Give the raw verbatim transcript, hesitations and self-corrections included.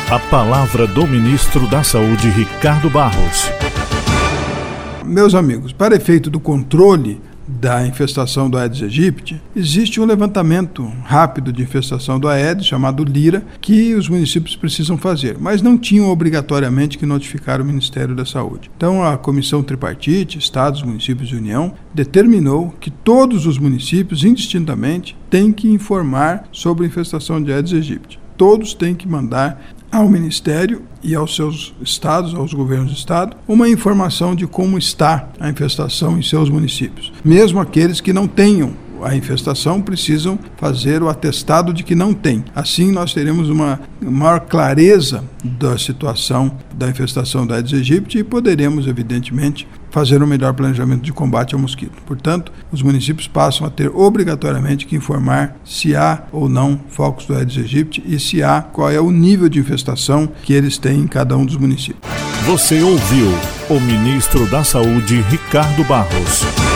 A palavra do ministro da Saúde, Ricardo Barros. Meus amigos, para efeito do controle da infestação do Aedes aegypti, existe um levantamento rápido de infestação do Aedes, chamado LIRA, que os municípios precisam fazer, mas não tinham obrigatoriamente que notificar o Ministério da Saúde. Então, a Comissão Tripartite, Estados, Municípios e União, determinou que todos os municípios, indistintamente, têm que informar sobre a infestação de Aedes aegypti. Todos têm que mandar ao Ministério e aos seus estados, aos governos do estado, uma informação de como está a infestação em seus municípios. Mesmo aqueles que não tenham a infestação precisam fazer o atestado de que não tem. Assim nós teremos uma maior clareza da situação da infestação da Aedes aegypti e poderemos, evidentemente, fazer um melhor planejamento de combate ao mosquito. Portanto, os municípios passam a ter obrigatoriamente que informar se há ou não focos do Aedes aegypti e se há, qual é o nível de infestação que eles têm em cada um dos municípios. Você ouviu o ministro da Saúde, Ricardo Barros.